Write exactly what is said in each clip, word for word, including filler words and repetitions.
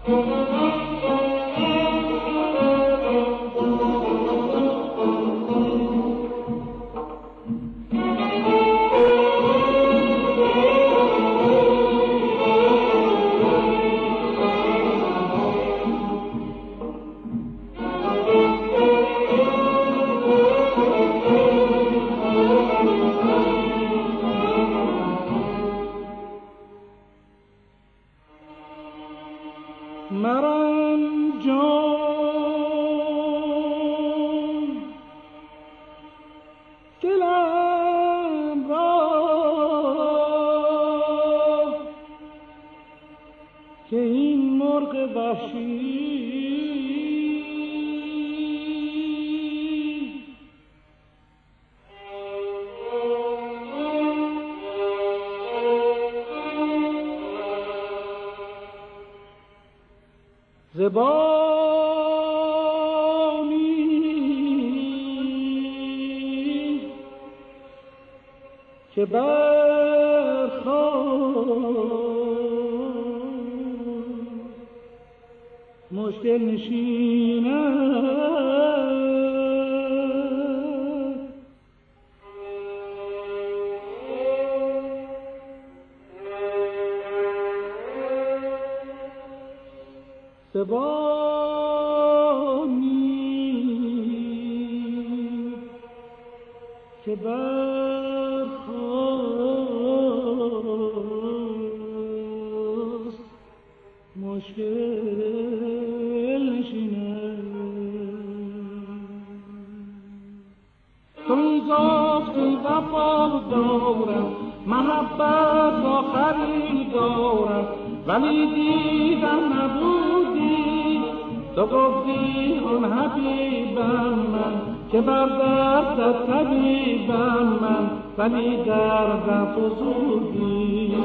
زبانی که برخواست مشکل نشیند، زبانی که برخواست مشکل نشیند. تو میگفتی وفا دارم، محبت آخری دارم، ولی دیدم نبودی. تو گفتی اون حبیبم من که بر دستت طبیبم من، ولی دردم فزودی.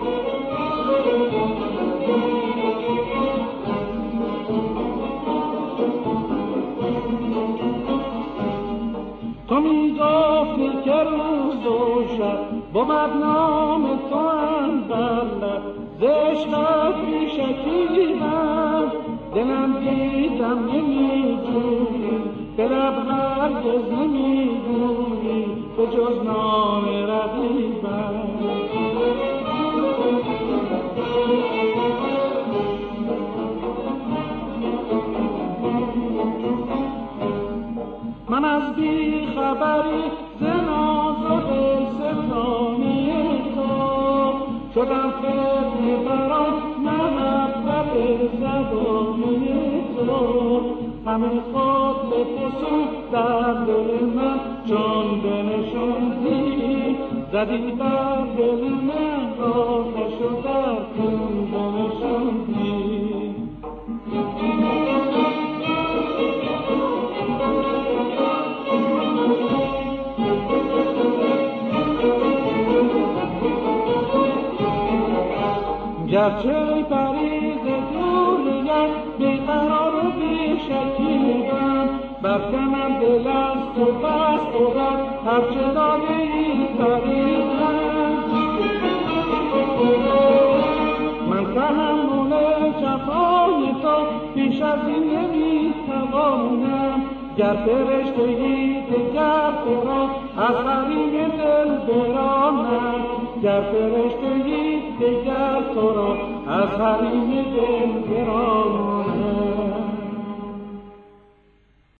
تو میگفتی که روز و شب بود نام تو اندر لب، ز عشقت بیشکیبم دلم دیدم نمیجویی، به لب هرگز نمیگویی به جز نام رقیبم. من از بی خبری ز ناز و دلستانی تو شدم فتنه بران محبت زبانی تو. همه خود به فسوق در دل من چون بنشوندی، زدی بر دل من آتش و در خون بنشوندی. گرچه پریز دوریت بیقرار و بیشکیبم، برکنم دل از تو بس بود هرچه داری فریدم. من تحمل جفای تو بیش از این نمیتوانم، گر فرشتگی دگر تو را از حریم دل برانم، گر فرشتگی دگر تو را از حریم دل برانم.